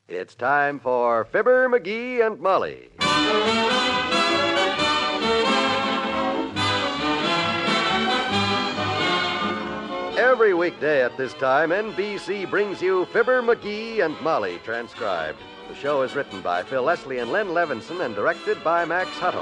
It's time for Fibber, McGee, and Molly. Every weekday at this time, NBC brings you Fibber, McGee, and Molly transcribed. The show is written by Phil Leslie and Len Levinson and directed by Max Hutto.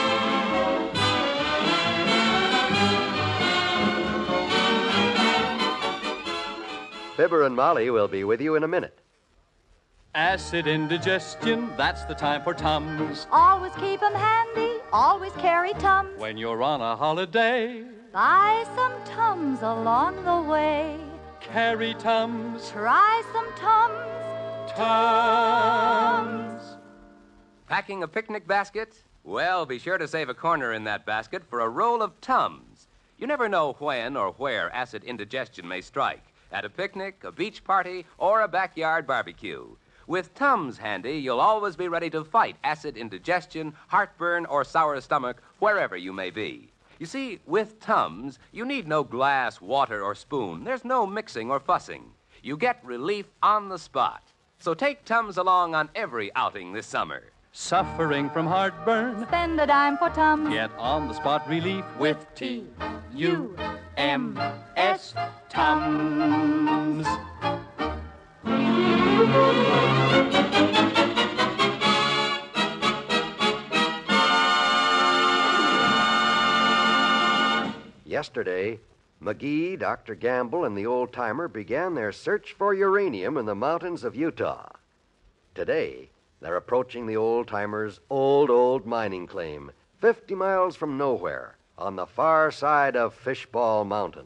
Fibber and Molly will be with you in a minute. Acid indigestion, that's the time for Tums. Always keep 'em handy, always carry Tums. When you're on a holiday, Buy some Tums along the way. carry Tums. Try some Tums. Tums. Packing a picnic basket? Well, be sure to save a corner in that basket for a roll of Tums. You never know when or where acid indigestion may strike. At a picnic, a beach party, or a backyard barbecue. With Tums handy, you'll always be ready to fight acid indigestion, heartburn, or sour stomach, wherever you may be. You see, with Tums, you need no glass, water, or spoon. There's no mixing or fussing. You get relief on the spot. So take Tums along on every outing this summer. Suffering from heartburn? Spend a dime for Tums. Get on-the-spot relief with T-U-M-S. Tums. Yesterday, McGee, Dr. Gamble, and the old-timer began their search for uranium in the mountains of Utah. Today, they're approaching the old-timer's old mining claim, 50 miles from nowhere, on the far side of Fishball Mountain.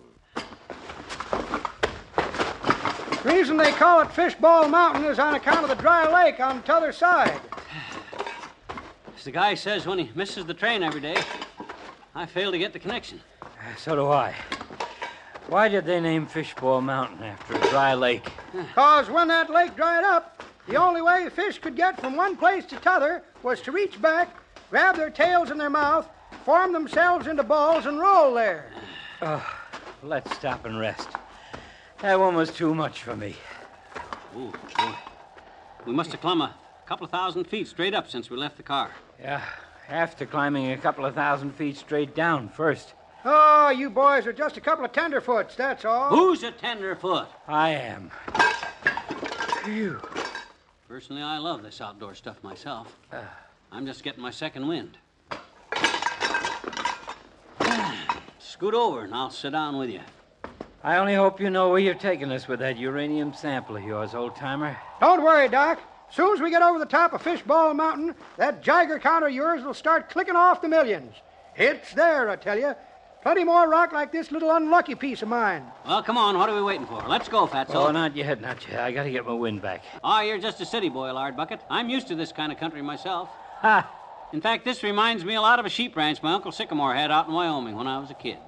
The reason they call it Fishball Mountain is on account of the dry lake on t'other side. As the guy says when he misses the train every day, I fail to get the connection. So do I. Why did they name Fishball Mountain after a dry lake? 'Cause when that lake dried up, the only way fish could get from one place to t'other was to reach back, grab their tails in their mouth, form themselves into balls, and roll there. Let's stop and rest. That one was too much for me. Oh, boy. We must have climbed a couple of 1,000 feet straight up since we left the car. Yeah, after climbing a couple of 1,000 feet straight down first. Oh, you boys are just a couple of tenderfoots, that's all. Who's a tenderfoot? I am. Phew. Personally, I love this outdoor stuff myself. I'm just getting my second wind. Scoot over and I'll sit down with you. I only hope you know where you're taking us with that uranium sample of yours, old-timer. Don't worry, Doc. Soon as we get over the top of Fishball Mountain, that Geiger counter of yours will start clicking off the millions. It's there, I tell you. Plenty more rock like this little unlucky piece of mine. Well, come on. What are we waiting for? Let's go, Fatso. Oh, not yet. I gotta get my wind back. Oh, you're just a city boy, Lard Bucket. I'm used to this kind of country myself. Ha! In fact, this reminds me a lot of a sheep ranch my Uncle Sycamore had out in Wyoming when I was a kid.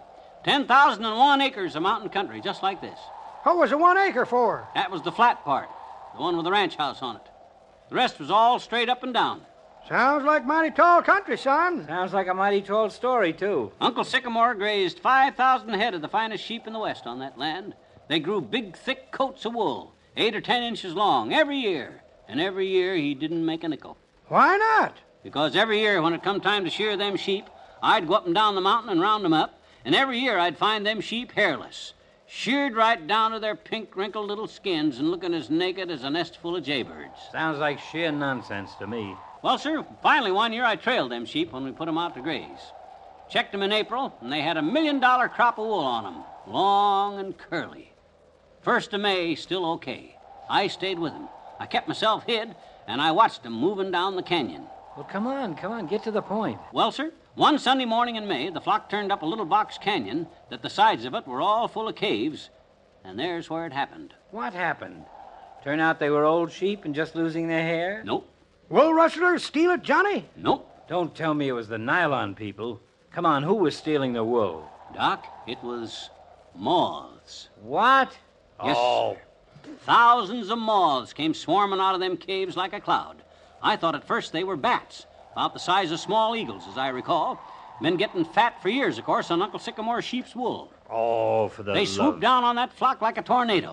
10,001 acres of mountain country, just like this. What was the 1 acre for? That was the flat part, the one with the ranch house on it. The rest was all straight up and down. Sounds like mighty tall country, son. Sounds like a mighty tall story, too. Uncle Sycamore grazed 5,000 head of the finest sheep in the West on that land. They grew big, thick coats of wool, 8 or 10 inches long, every year. And every year he didn't make a nickel. Why not? Because every year when it come time to shear them sheep, I'd go up and down the mountain and round them up, and every year I'd find them sheep hairless, sheared right down to their pink, wrinkled little skins and looking as naked as a nest full of jaybirds. Sounds like sheer nonsense to me. Well, sir, finally one year I trailed them sheep when we put them out to graze. Checked them in April, and they had $1 million crop of wool on them, long and curly. 1st of May, still okay. I stayed with them. I kept myself hid, and I watched them moving down the canyon. Well, come on, get to the point. Well, sir, one Sunday morning in May, the flock turned up a little box canyon that the sides of it were all full of caves, and there's where it happened. What happened? Turn out they were old sheep and just losing their hair? Nope. Wool rustlers steal it, Johnny? Nope. Don't tell me it was the nylon people. Come on, who was stealing the wool? Doc, it was moths. What? Yes. Oh. Thousands of moths came swarming out of them caves like a cloud. I thought at first they were bats, about the size of small eagles, as I recall. Been getting fat for years, of course, on Uncle Sycamore's sheep's wool. Oh, for the They swooped down on that flock like a tornado.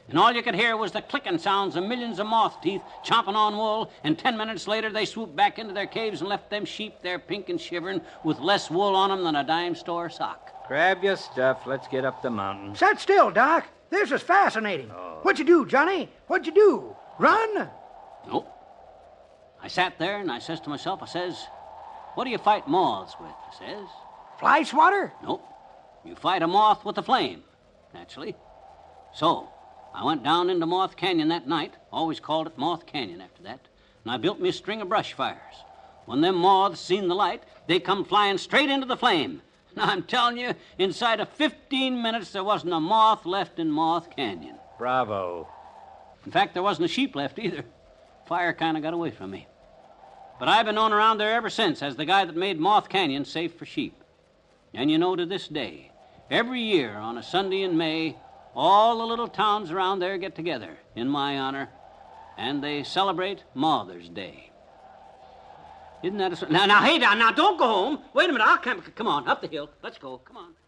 And all you could hear was the clicking sounds of millions of moth teeth chomping on wool, and 10 minutes later they swooped back into their caves and left them sheep there pink and shivering with less wool on them than a dime store sock. Grab your stuff. Let's get up the mountain. Sit still, Doc. This is fascinating. What'd you do, Johnny? What'd you do? Run? Nope. I sat there and I says to myself, I says, what do you fight moths with? I says. Fly swatter? Nope. You fight a moth with a flame, naturally. So, I went down into Moth Canyon that night, always called it Moth Canyon after that, and I built me a string of brush fires. When them moths seen the light, they come flying straight into the flame. Now, I'm telling you, inside of 15 minutes, there wasn't a moth left in Moth Canyon. Bravo. In fact, there wasn't a sheep left either. Fire kind of got away from me. But I've been known around there ever since as the guy that made Moth Canyon safe for sheep. And you know, to this day, every year on a Sunday in May, all the little towns around there get together in my honor, and they celebrate Mother's Day. Isn't that a... Now, hey, now, don't go home. Wait a minute, I'll come on, up the hill. Let's go, come on.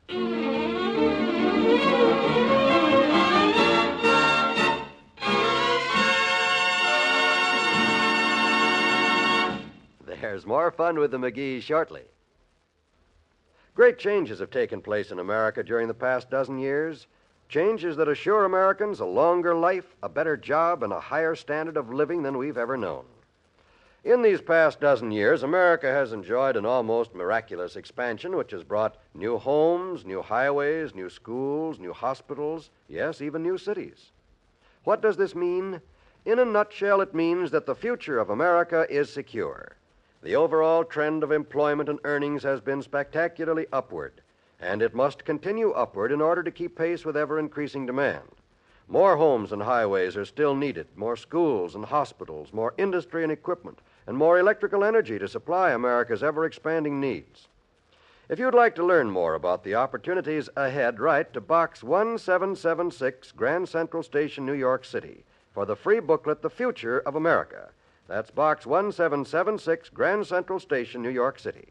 There's more fun with the McGees shortly. Great changes have taken place in America during the past dozen years. Changes that assure Americans a longer life, a better job, and a higher standard of living than we've ever known. In these past dozen years, America has enjoyed an almost miraculous expansion which has brought new homes, new highways, new schools, new hospitals, yes, even new cities. What does this mean? In a nutshell, it means that the future of America is secure. The overall trend of employment and earnings has been spectacularly upward, and it must continue upward in order to keep pace with ever-increasing demand. More homes and highways are still needed, more schools and hospitals, more industry and equipment, and more electrical energy to supply America's ever-expanding needs. If you'd like to learn more about the opportunities ahead, write to Box 1776, Grand Central Station, New York City, for the free booklet, The Future of America. That's Box 1776, Grand Central Station, New York City.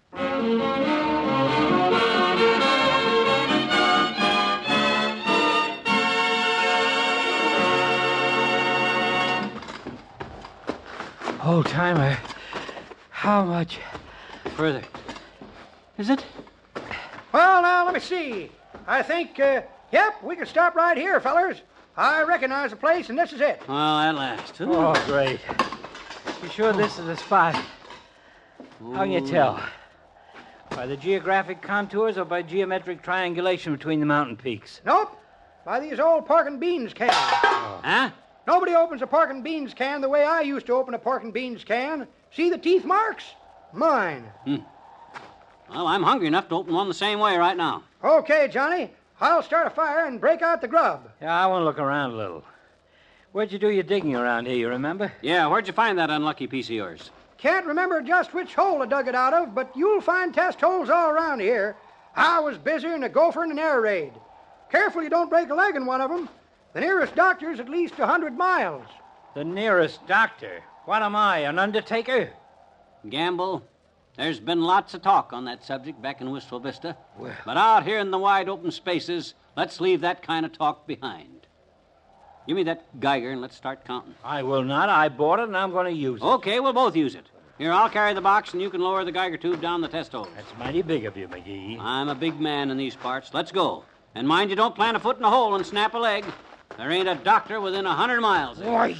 Old timer, how much Further. Is it? Well, now, let me see. I think, we can stop right here, fellers. I recognize the place, and this is it. Well, at last. Oh, great. You sure this is the spot? How can you tell? By the geographic contours or by geometric triangulation between the mountain peaks? Nope. By these old pork and beans cans. Huh? Nobody opens a pork and beans can the way I used to open a pork and beans can. See the teeth marks? Mine. Well, I'm hungry enough to open one the same way right now. Okay, Johnny. I'll start a fire and break out the grub. Yeah, I want to look around a little. Where'd you do your digging around here, you remember? Yeah, where'd you find that unlucky piece of yours? Can't remember just which hole I dug it out of, but you'll find test holes all around here. I was busier than a gopher in an air raid. Careful you don't break a leg in one of them. The nearest doctor's at least 100 miles. The nearest doctor? What am I, an undertaker? Gamble, there's been lots of talk on that subject back in Wistful Vista. But out here in the wide open spaces, let's leave that kind of talk behind. Give me that Geiger and let's start counting. I will not. I bought it and I'm going to use it. Okay, we'll both use it. Here, I'll carry the box and you can lower the Geiger tube down the test holes. That's mighty big of you, McGee. I'm a big man in these parts. Let's go. And mind you don't plant a foot in a hole and snap a leg. There ain't a doctor within 100 miles. Why?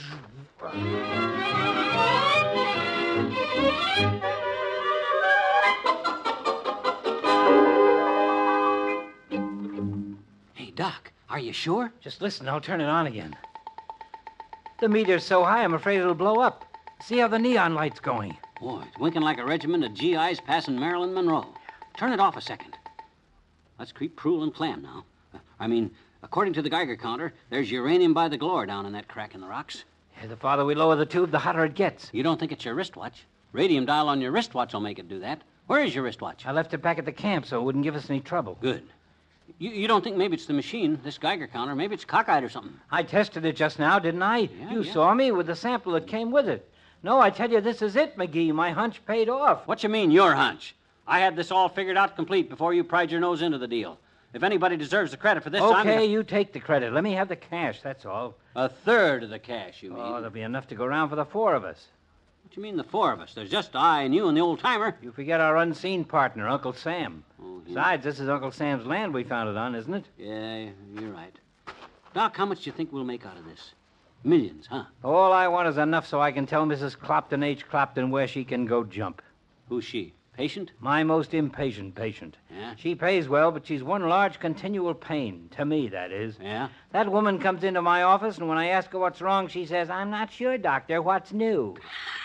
Hey, Doc, are you sure? Just listen, I'll turn it on again. The meter's so high, I'm afraid it'll blow up. See how the neon light's going. Boy, it's winking like a regiment of GIs passing Marilyn Monroe. Turn it off a second. Let's creep Proul and Clam now. According to the Geiger counter, there's uranium by the galore down in that crack in the rocks. Yeah, the farther we lower the tube, the hotter it gets. You don't think it's your wristwatch? Radium dial on your wristwatch will make it do that. Where is your wristwatch? I left it back at the camp so it wouldn't give us any trouble. Good. You don't think maybe it's the machine, this Geiger counter? Maybe it's cockeyed or something? I tested it just now, didn't I? Yeah, you yeah. saw me with the sample that came with it. No, I tell you, this is it, McGee. My hunch paid off. What you mean, your hunch? I had this all figured out complete before you pried your nose into the deal. If anybody deserves the credit for this, I'm Okay, gonna... you take the credit. Let me have the cash, that's all. A third of the cash, you mean? Oh, there'll be enough to go around for the four of us. What you mean, the four of us? There's just I and you and the old-timer. You forget our unseen partner, Uncle Sam. Oh, yeah. Besides, this is Uncle Sam's land we found it on, isn't it? Yeah, you're right. Doc, how much do you think we'll make out of this? Millions, huh? All I want is enough so I can tell Mrs. Clopton H. Clopton where she can go jump. Who's she? Patient? My most impatient patient. Yeah? She pays well, but she's one large continual pain. To me, that is. Yeah? That woman comes into my office, and when I ask her what's wrong, she says, I'm not sure, doctor. What's new?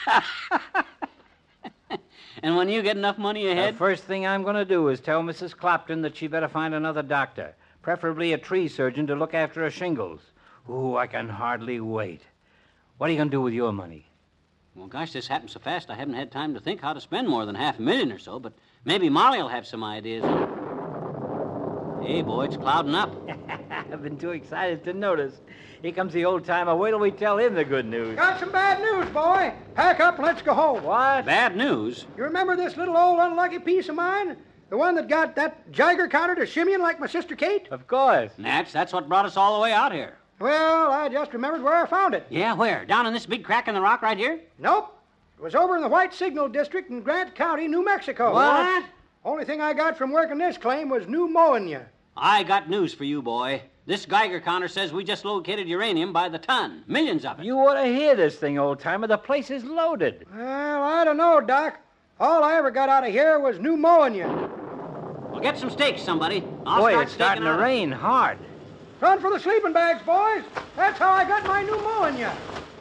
And when you get enough money ahead? The first thing I'm going to do is tell Mrs. Clopton that she better find another doctor, preferably a tree surgeon to look after her shingles. Ooh, I can hardly wait. What are you going to do with your money? Well, gosh, this happened so fast I haven't had time to think how to spend more than $500,000 or so, but maybe Molly will have some ideas. Hey, boy, it's clouding up. I've been too excited to notice. Here comes the old timer. Wait till we tell him the good news. Got some bad news, boy. Pack up and let's go home. What? Bad news? You remember this little old unlucky piece of mine? The one that got that Jiger counter to shimmying like my sister Kate? Of course. Natch, that's what brought us all the way out here. Well, I just remembered where I found it. Yeah, where? Down in this big crack in the rock right here? Nope. It was over in the White Signal District in Grant County, New Mexico. What? Only thing I got from working this claim was pneumonia. I got news for you, boy. This Geiger counter says we just located uranium by the ton. Millions of it. You ought to hear this thing, old timer. The place is loaded. Well, I don't know, Doc. All I ever got out of here was pneumonia. Well, get some steaks, somebody. I'll Boy, start it's starting staking to out- rain hard. Run for the sleeping bags, boys. That's how I got my pneumonia.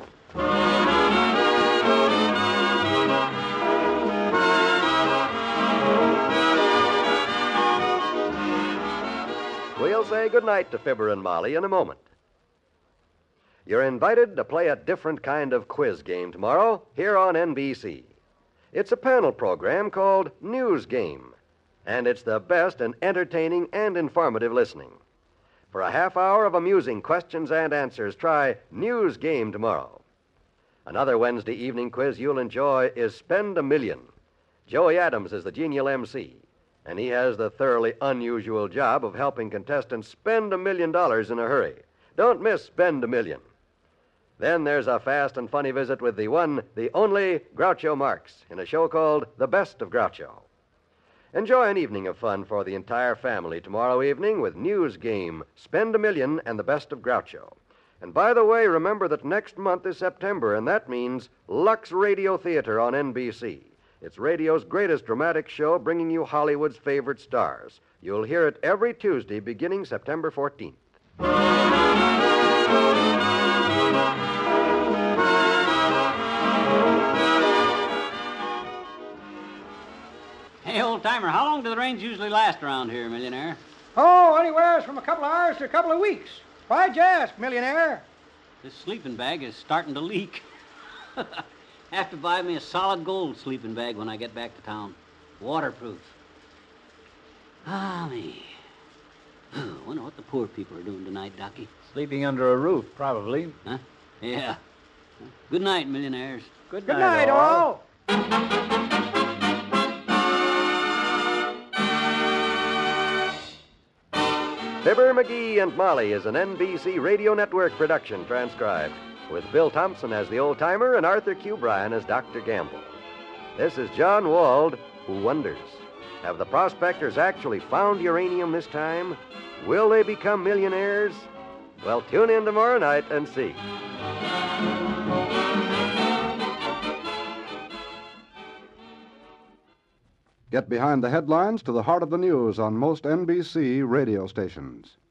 We'll say goodnight to Fibber and Molly in a moment. You're invited to play a different kind of quiz game tomorrow here on NBC. It's a panel program called News Game, and it's the best in entertaining and informative listening. For a half hour of amusing questions and answers, try News Game tomorrow. Another Wednesday evening quiz you'll enjoy is Spend a Million. Joey Adams is the genial MC, and he has the thoroughly unusual job of helping contestants spend $1 million in a hurry. Don't miss Spend a Million. Then there's a fast and funny visit with the one, the only Groucho Marx in a show called The Best of Groucho. Enjoy an evening of fun for the entire family tomorrow evening with News Game, Spend a Million, and The Best of Groucho. And by the way, remember that next month is September, and that means Lux Radio Theater on NBC. It's radio's greatest dramatic show, bringing you Hollywood's favorite stars. You'll hear it every Tuesday beginning September 14th. Hey, old timer, how long do the rains usually last around here, millionaire? Oh, anywhere from a couple of hours to a couple of weeks. Why'd you ask, millionaire? This sleeping bag is starting to leak. Have to buy me a solid gold sleeping bag when I get back to town. Waterproof. Ah, me. Wonder what the poor people are doing tonight, Docky. Sleeping under a roof, probably. Huh? Yeah. Good night, millionaires. Good Good night, all. Fibber, McGee, and Molly is an NBC Radio Network production transcribed, with Bill Thompson as the old-timer and Arthur Q. Bryan as Dr. Gamble. This is John Wald, who wonders, have the prospectors actually found uranium this time? Will they become millionaires? Well, tune in tomorrow night and see. Get behind the headlines to the heart of the news on most NBC radio stations.